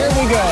Here we go.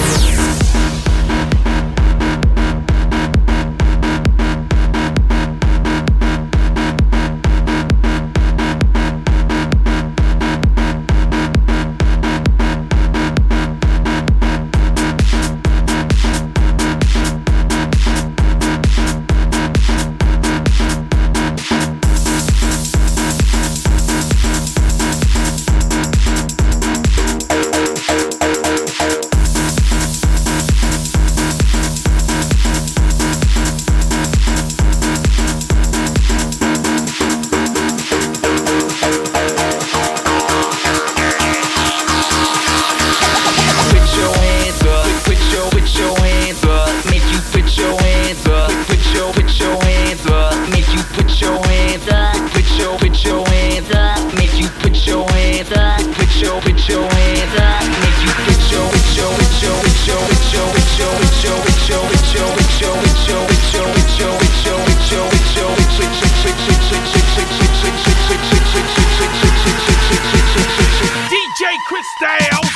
DJ Chris Dale.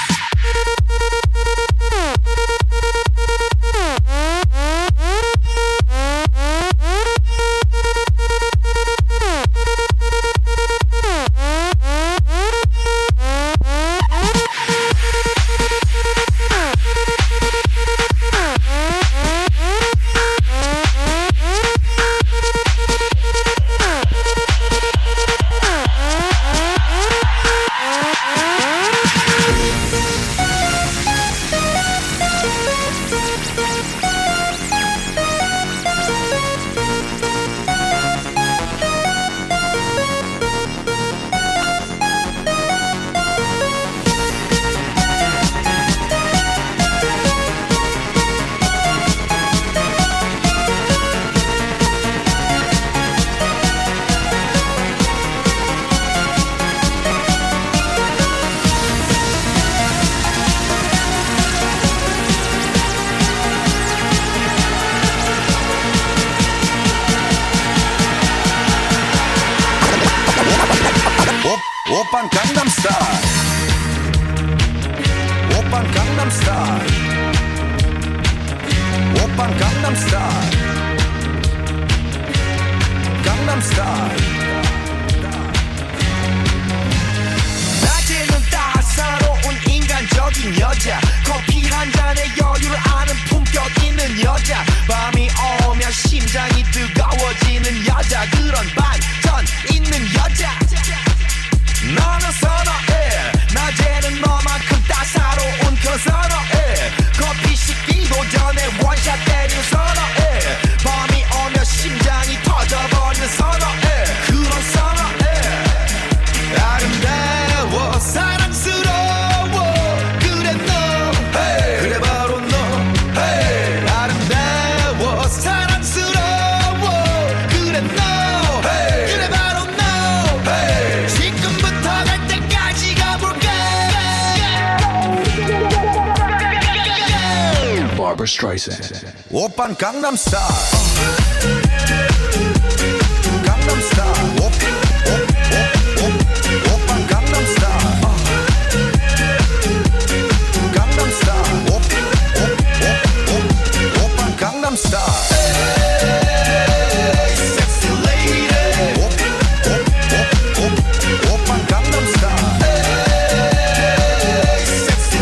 오빤 강남스타일 오빤 강남스타일 오빤 강남스타일 강남스타일 낮에는 따사로운 인간적인 여자 커피 한 잔에 여유를 아는 품격 있는 여자 밤이 오면 심장이 뜨거워지는 여자 그런 반전 있는 여자 너는 선어해 낮에는 너만큼 따사로운 그 선어해 커피 식기도 전에 원샷 때리는 선어해 밤이 오면 심장이 터져버리는 선어해 그런 선어해 아름다워 사랑스러워 그래 너 hey. 그래 바로 너 hey. 아름다워 사랑스러워 그래 너 hey. 그래 바로 너 hey. 지금부터 갈 때까지 가볼까 Barbara Streisand. 오빤 강남스타일 강남스타일 오빤 강남스타일 강남스타일 오빤 강남스타일 Sexy lady 오빤 강남스타일 Sexy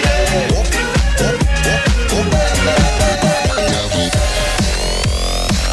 lady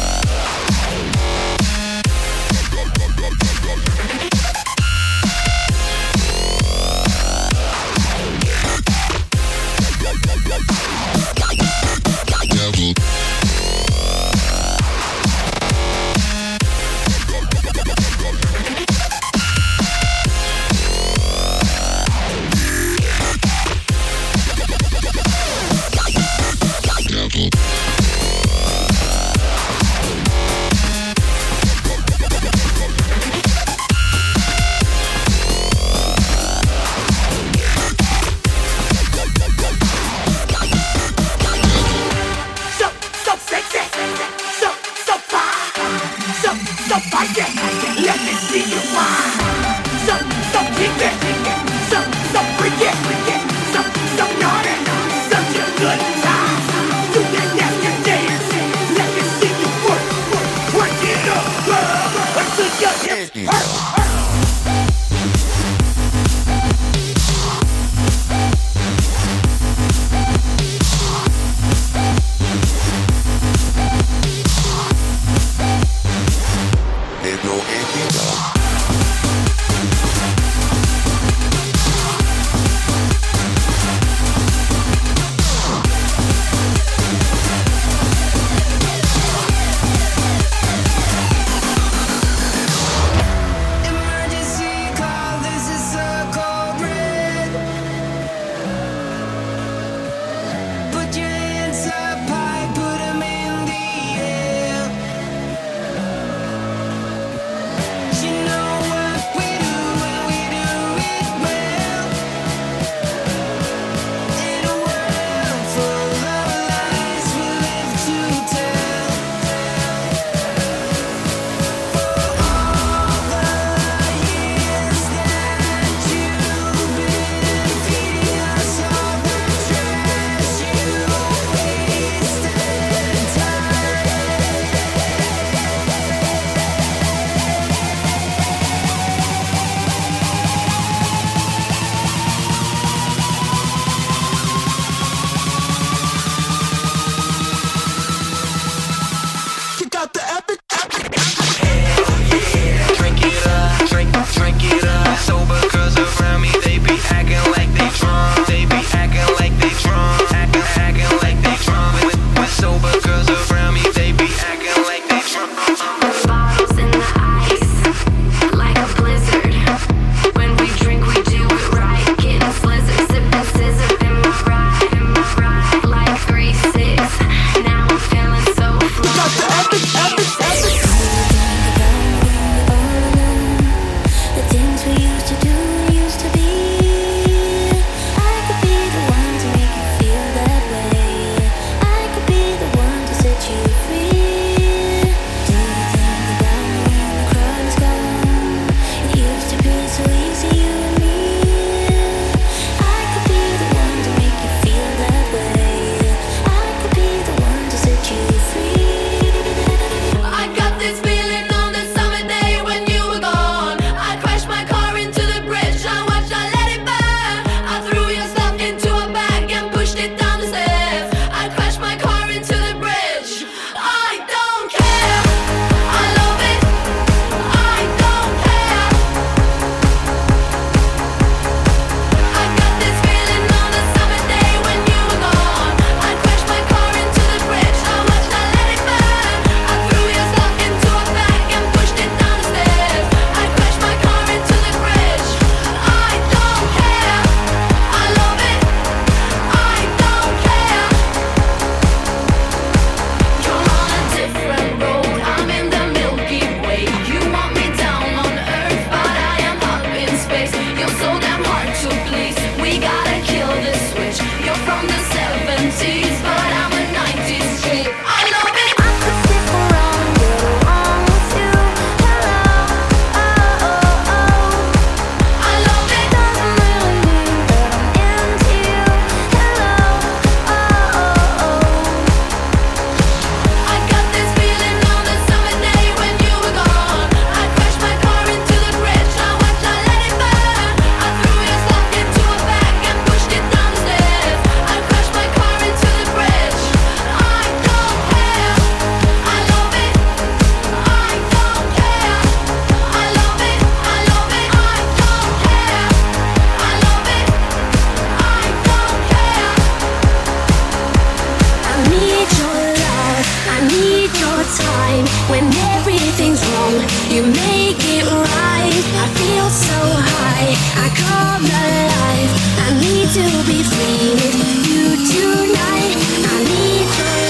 time when everything's wrong. You make it right. I feel so high. I come alive. I need to be free with you tonight. I need your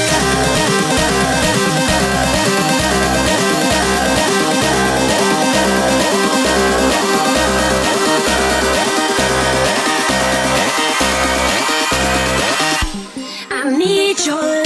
love. I need your love.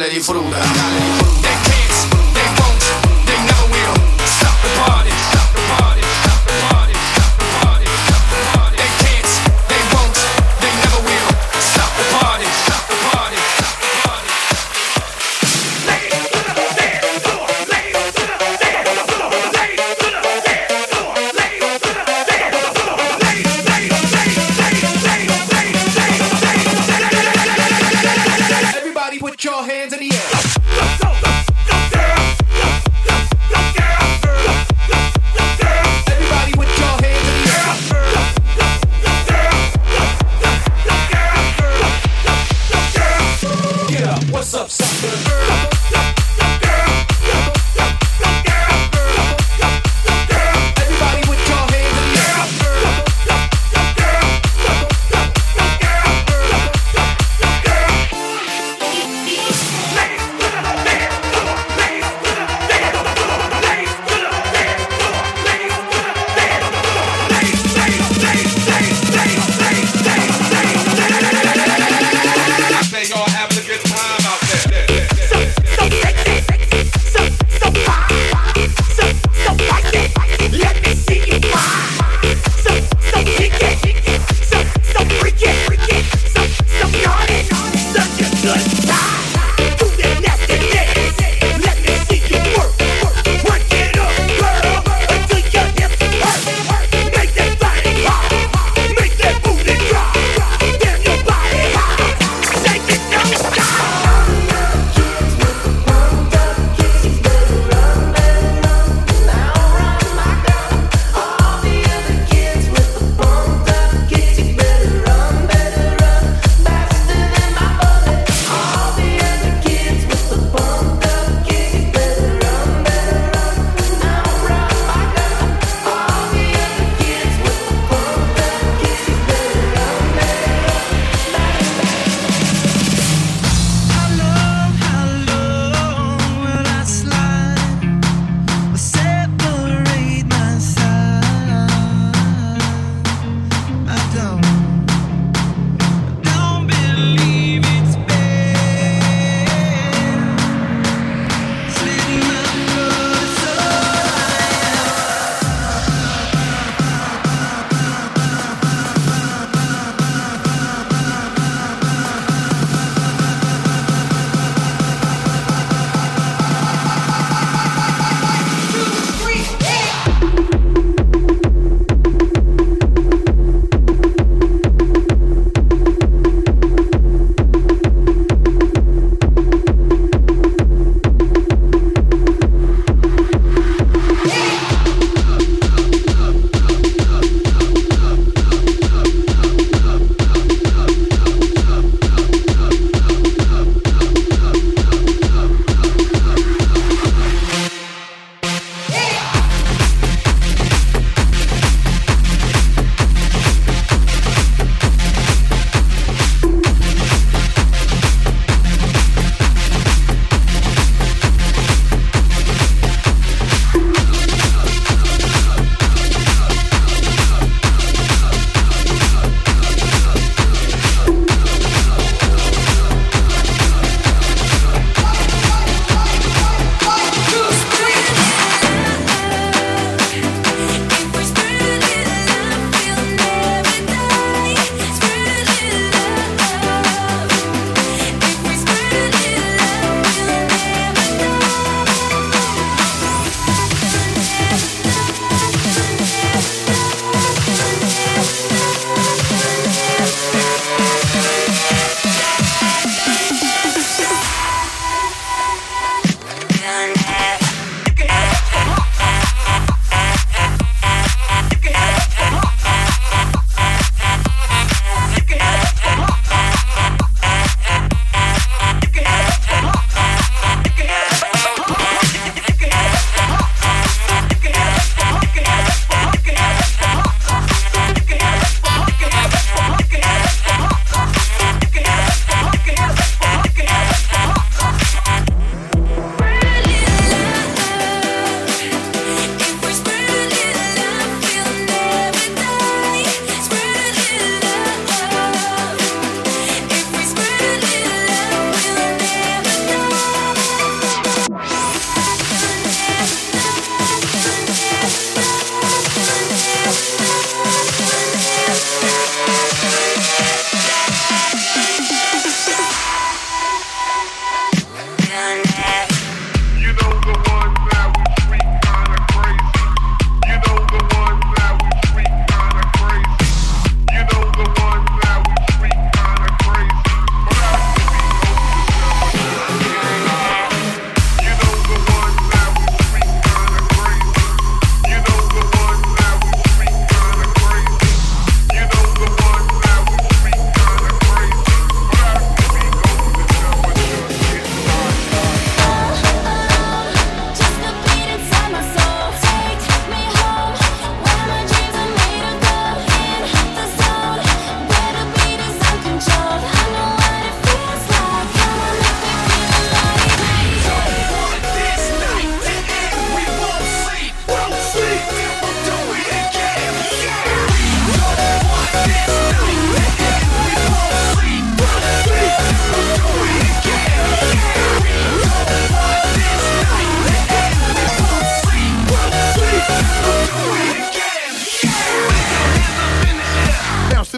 Dale disfruta. They can't, they won't, they never will stop the party. Stop the party. Stop the party. Stop the party. Stop the party. They can't, they won't, they never will stop the party. Stop the party. Stop the party. Ladies to the dance floor. Ladies to the dance floor. Ladies to the dance floor. Ladies to the dance floor. Ladies. Everybody put your hands in the air.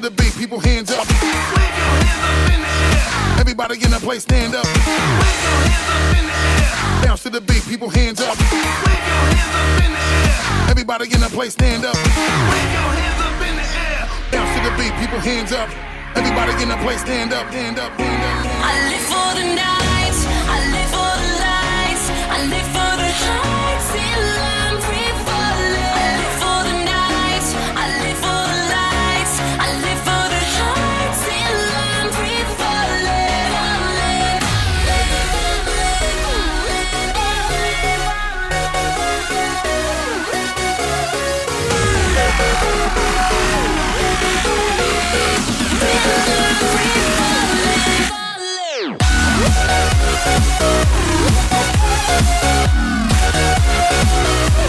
the beat, people hands up. Wave your hands up in the air. Everybody in the place, stand up. Wave your hands up in the air. Bounce to the beat, people hands up. Wave your hands up in the air. Everybody in the place, stand up. Wave your hands up in the air. Bounce to the beat, people hands up. Everybody in the place, stand up, stand up, stand up. I live for the night, I live for the lights, I live for the heights till I'm free falling. I live for the night, I live for the lights, I live for the heights till I'm free falling.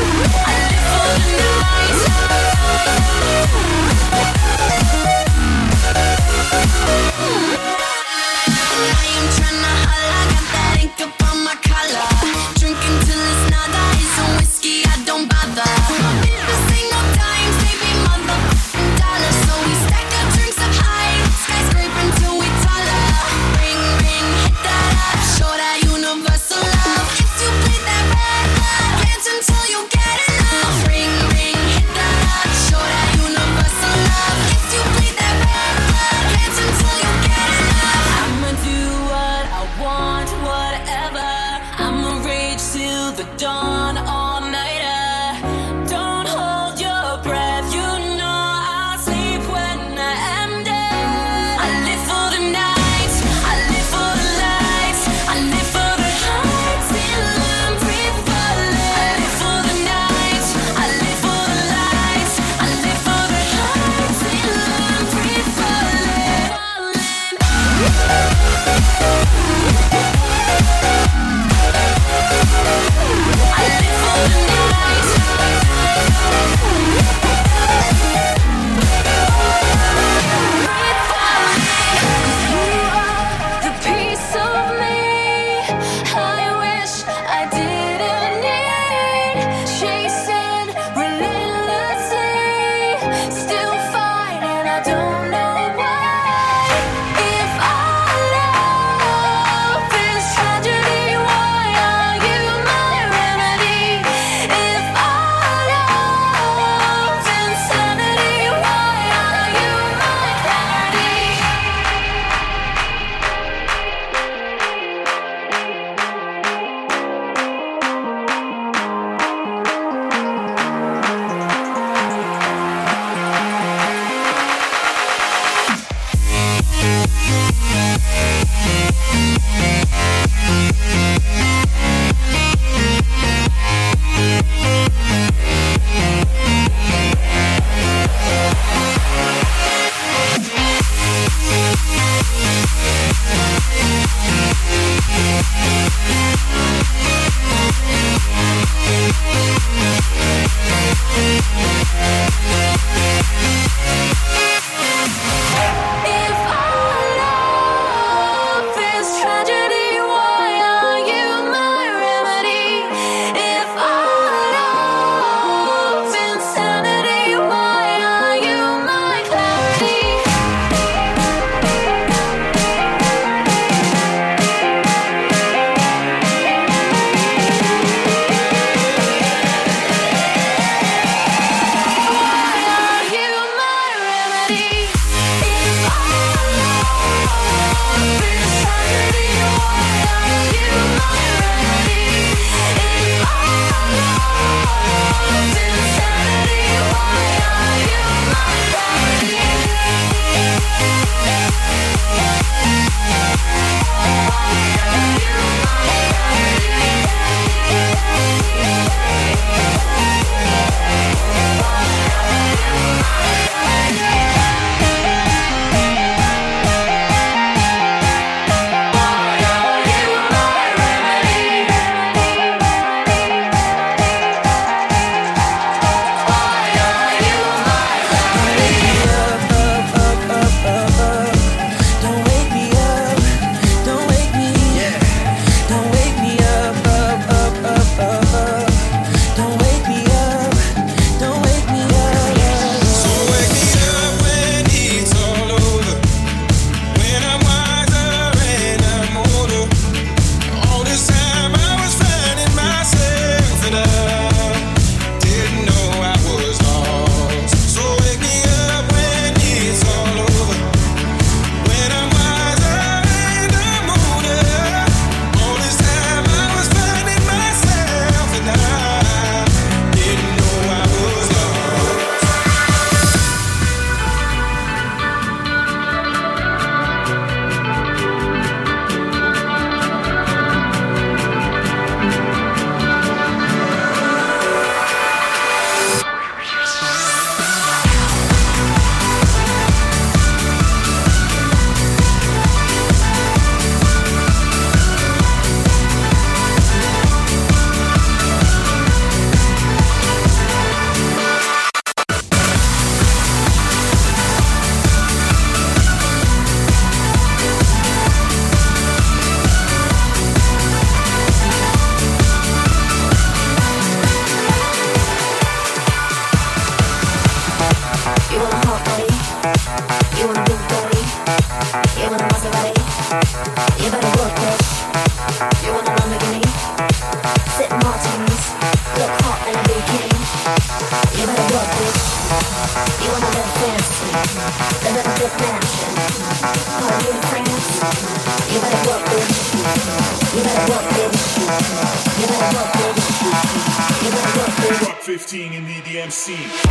Live in a big mansion. Party in France. You better work, bitch. You better work, bitch. You better work, bitch. You better work, bitch. Rock 15 in the DMC.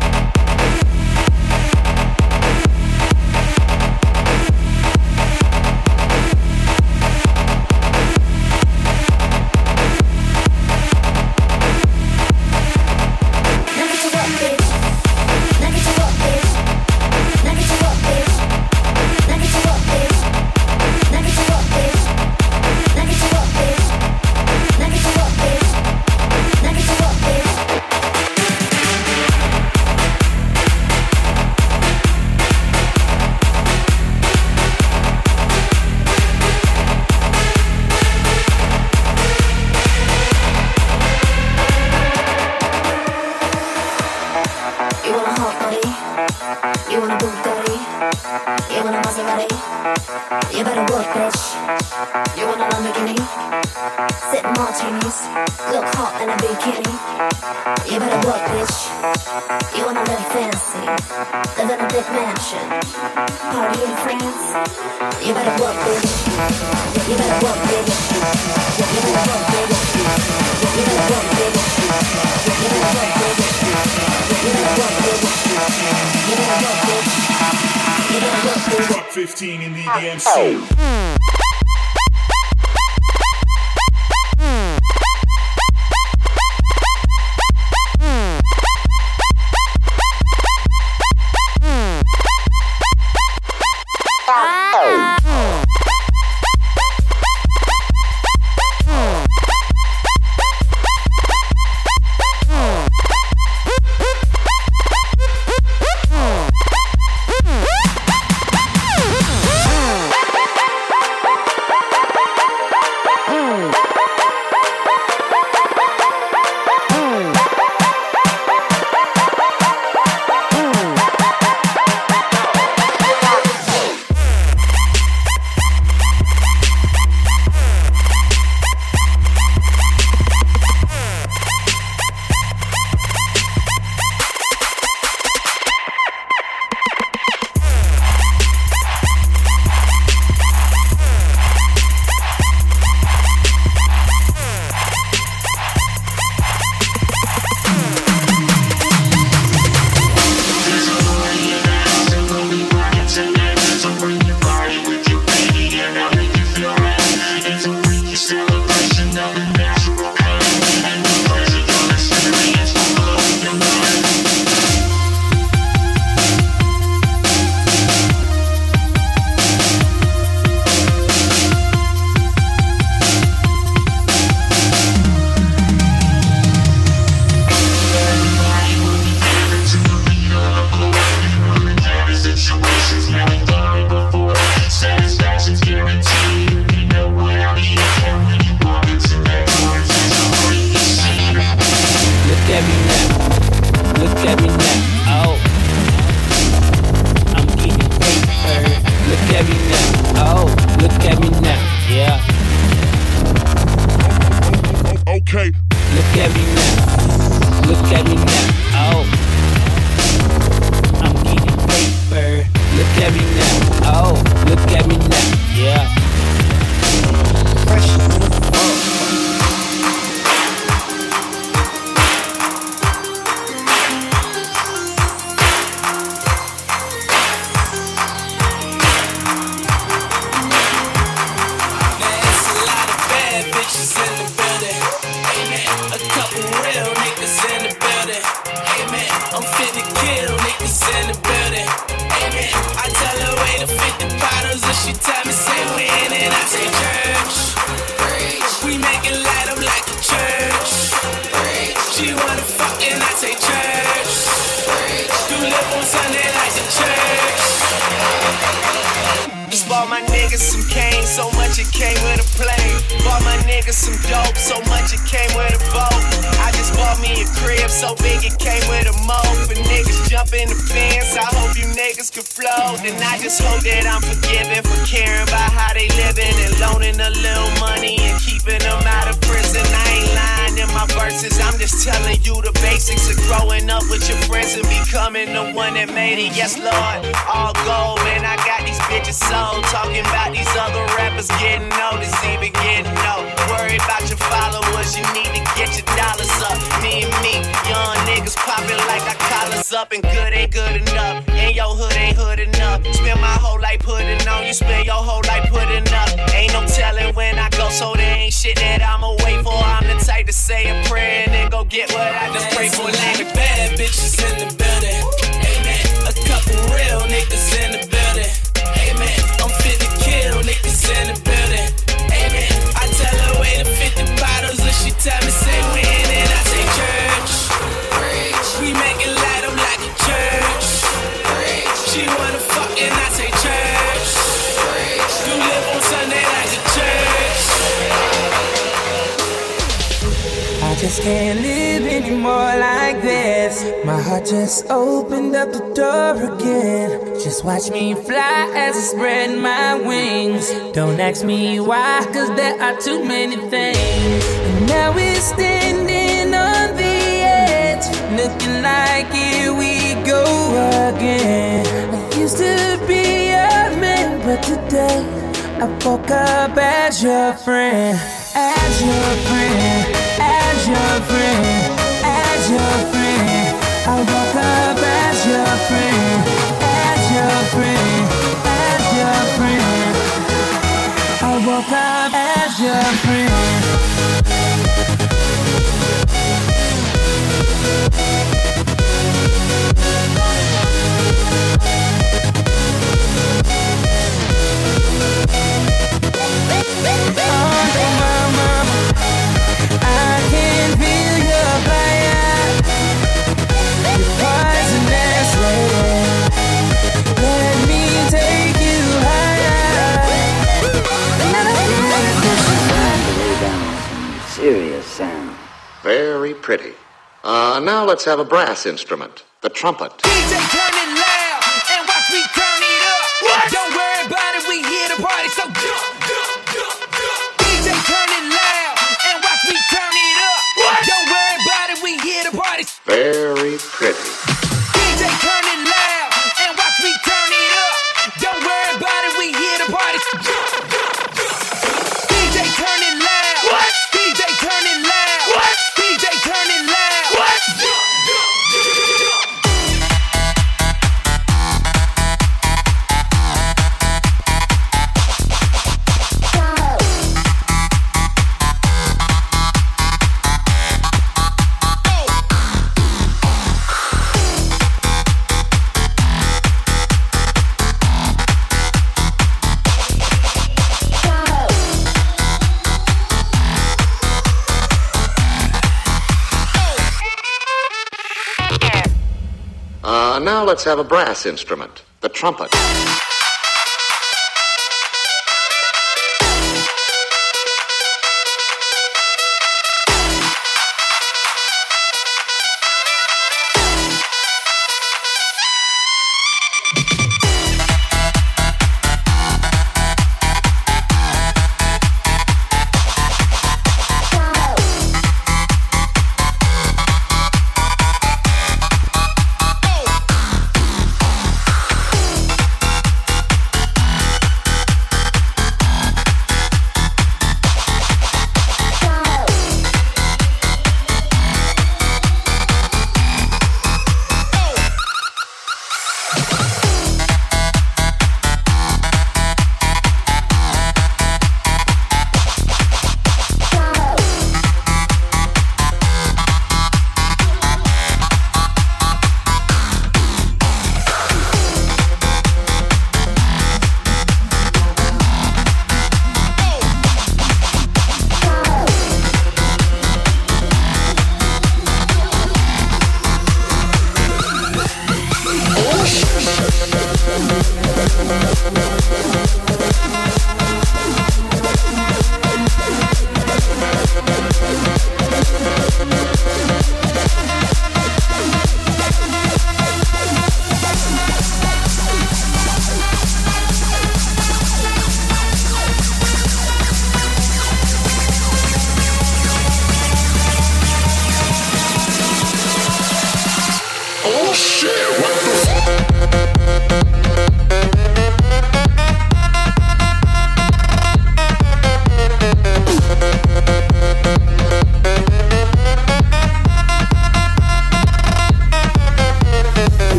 Rock 15 in the DMC. niggas can flow, then I just hope that I'm forgiven for caring about how they living and loaning a little money and keeping them out of prison. I ain't lying in my verses, I'm just telling you the basics of growing up with your friends and becoming the one that made it. Yes, Lord, all gold, man, I got these bitches sold. Talking about these other rappers getting noticed, even getting no. Worry about your followers, you need to get your dollars up. Me and me, young niggas popping like our collars up, and good ain't good enough, and your hood ain't hood enough. Spend my whole life putting on, you spend your whole life putting up. Ain't no telling when I go, so there ain't shit that I'ma wait for. I'm the type to say a prayer and then go get what I just pray for. Name bad bitches in the building, amen. A couple real niggas in the building, amen. I'm fit to kill niggas in the building, amen. I tell her wait to 50 bottles and she tell me say when, and I say church. We make it light up like a church. She wanna fuck and I say church. You live on Sunday like a church. I just can't live anymore like this. My heart just opened up the door again. Just watch me fly as I spread my wings. Don't ask me why, cause there are too many things. And now we're standing on the edge, looking like here we go again. I used to be a man, but today I woke up as your friend. As your friend, as your friend, as your friend. I woke up as your friend, as your friend, as your friend. I woke up as your friend. Serious sound. Very pretty. Now let's have a brass instrument, the trumpet. DJ turn it loud and watch me turn it up. What? Don't worry about it, we here to party, so jump, jump, jump, jump. DJ turn it loud and watch me turn it up. What? Don't worry about it, we here to party. Very pretty. DJ turn it loud and watch me turn it up. Don't worry about it, we here to party. Jump, jump, jump. DJ turn it loud. What? DJ turn it loud. What? DJ turn it loud. What? Jump, jump, jump, jump. Now let's have a brass instrument, the trumpet.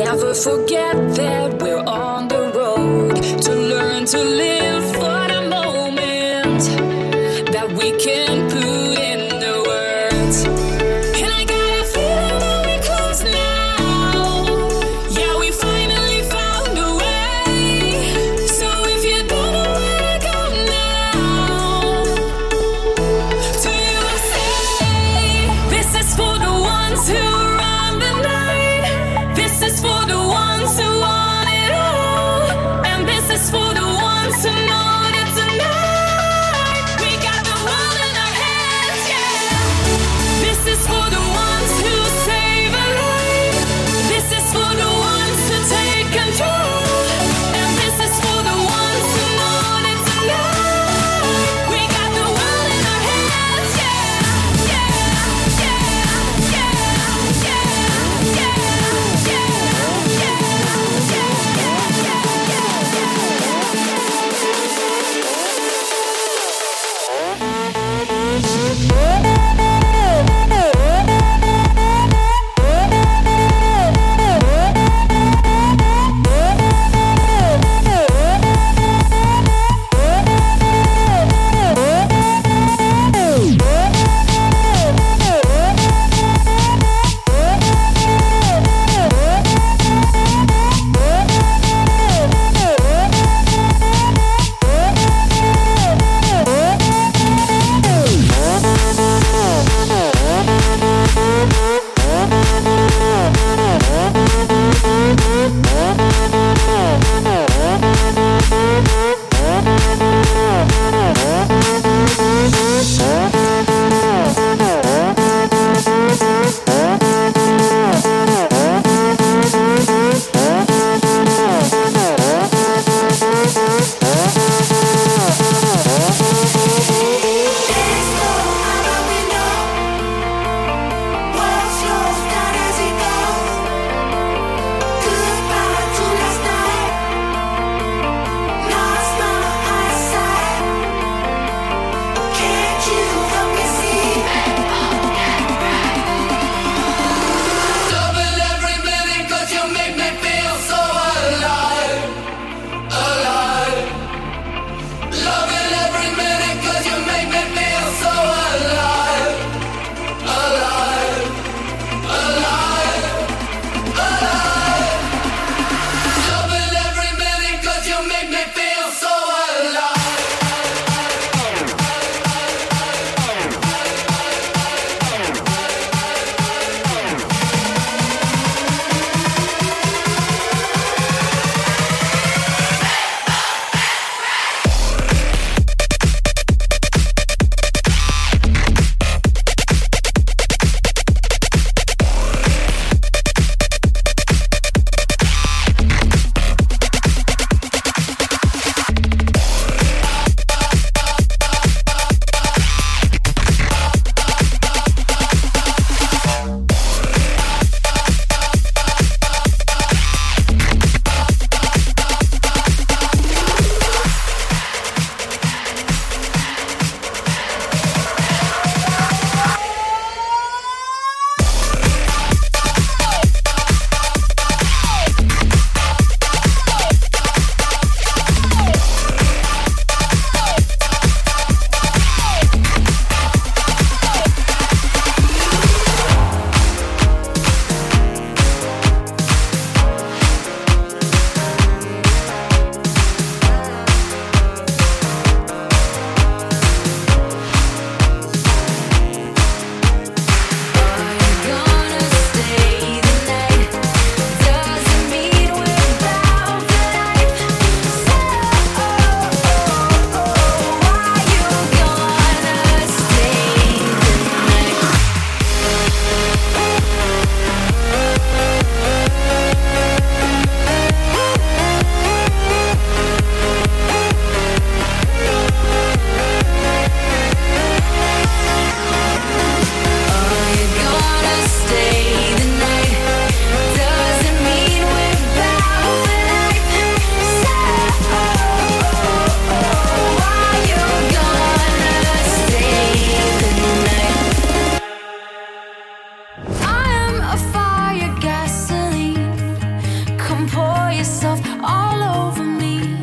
Never forget that we're on the road to learn to live for the moment that we can put in the words. And I got a feeling that we're close now. Yeah, we finally found a way. So if you don't know where to go now, to USA. This is for the ones who run the night. This is for the ones who want it all. And this is for the ones who know that tonight we got the world in our hands. yourself all over me.